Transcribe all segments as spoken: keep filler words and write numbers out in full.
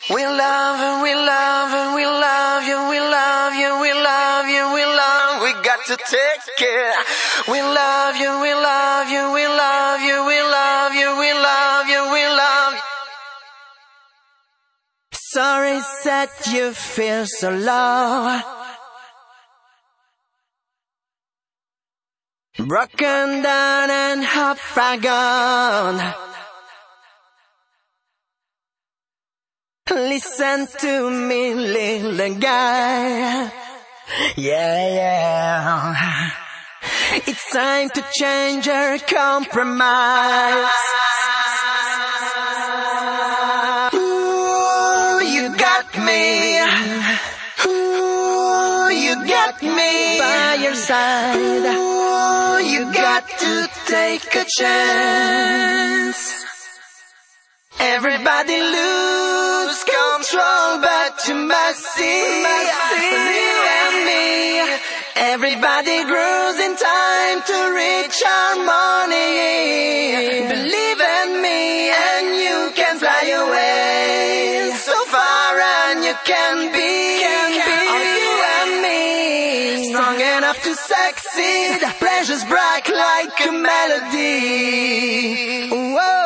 We love and we love and we love you, we love you, we love you, we love, we got to take care. We love you, we love you, we love you, we love you, we love you, we love you. Sorry that you feel so low, broken down and heartbroken. Listen to me, little guy. Yeah, yeah. It's time to change or compromise. Ooh, you got me. Ooh, you got me by your side. Ooh, you got to take a chance. Everybody lose control, but you must see, you and me. Everybody grows in time to reach harmony. Believe in me and you can fly away so far, and you can be, can be you and me. Strong enough to succeed, pleasure's bright like a melody. Whoa.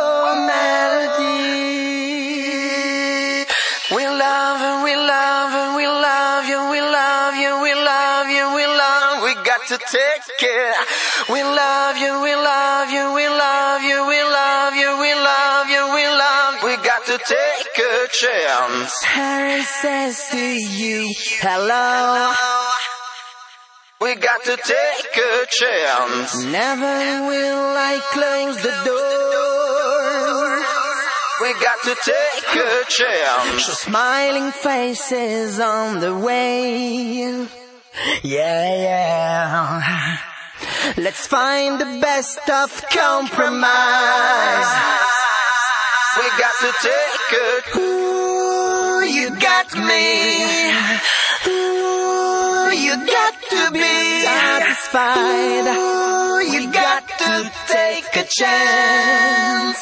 We love and we love and we love you, we love you, we love you, we love, we got to take care. We love you, we love you, we love you, we love you, we love you, we love, we got to take a chance. Harry says to you, hello. We got to take a chance. Never will I close the door. We got to take a chance. Smiling faces on the way. Yeah, yeah. Let's find the best of compromise. We got to take it. Ooh, you got me. Ooh, you got to be satisfied. Ooh, you got to take a chance.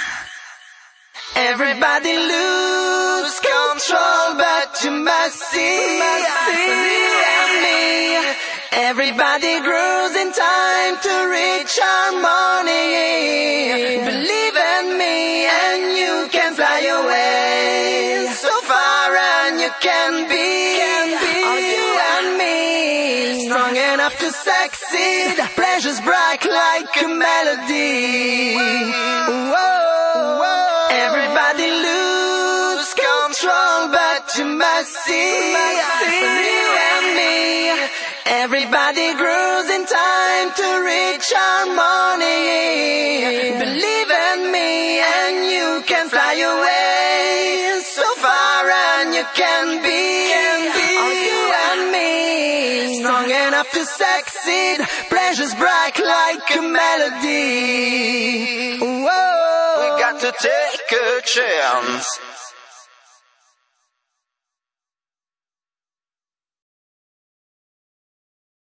Everybody lose control, but you must see, must see you and me. Everybody grows in time to reach harmony. Believe in me and you can fly away so far, and you can be, can be you and me. Strong enough to succeed, pleasure's bright like a melody. Whoa. Everybody lose control, but you must see, must see you and me. Everybody grows in time to reach harmony. Believe in me and you can fly away so far, and you can be, can be you and me. Strong enough to succeed, pleasure's bright like a melody. Whoa. We got to take a chance.